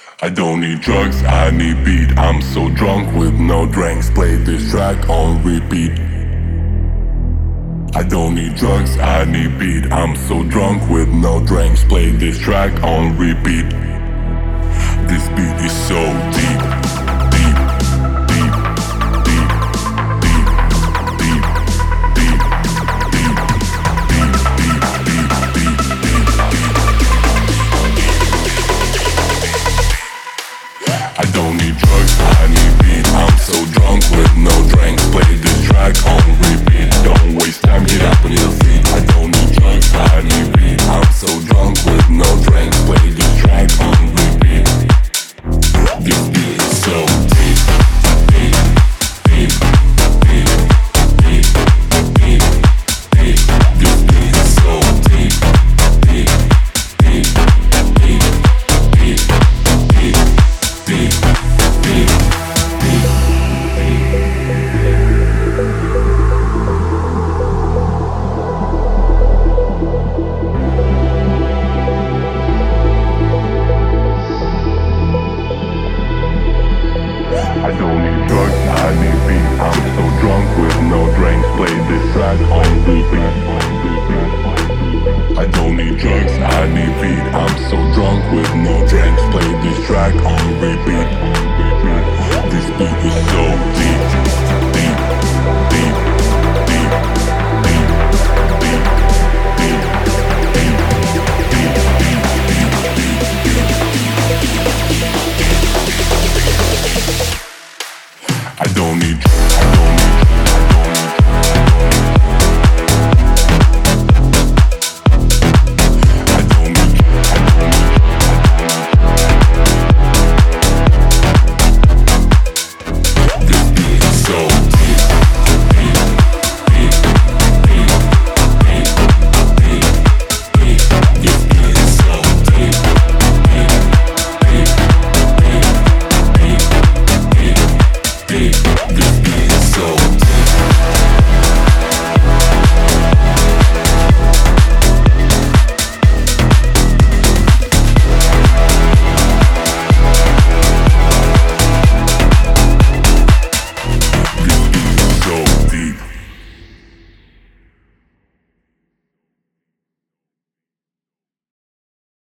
I don't need drugs, I need beat. I'm so drunk with no drinks. Play this track on repeat. I don't need drugs, I need beat. I'm so drunk with no drinks. Play this track on repeat. This beat is so deep, deep, deep, deep, deep, deep, deep, deep, deep, deep, deep, deep, deep, deep. I don't need drugs, I need beat. I'm so drunk with no drinks. Play this track on repeat. Don't waste time, get up on your feet. I don't need drugs, I need beat. I'm so drunk with no drinks. Play this track on repeat. This beat is so deep, deep, deep, deep, deep, deep, deep. This beat is so deep, deep, deep, deep, deep, deep, deep, deep, deep. I don't need drugs, I need beat. I'm so drunk with no drinks. Play this track on repeat. I don't need drugs, I need beat. I'm so drunk with no drinks. Play this track on repeat. This beat is so deep, deep, deep.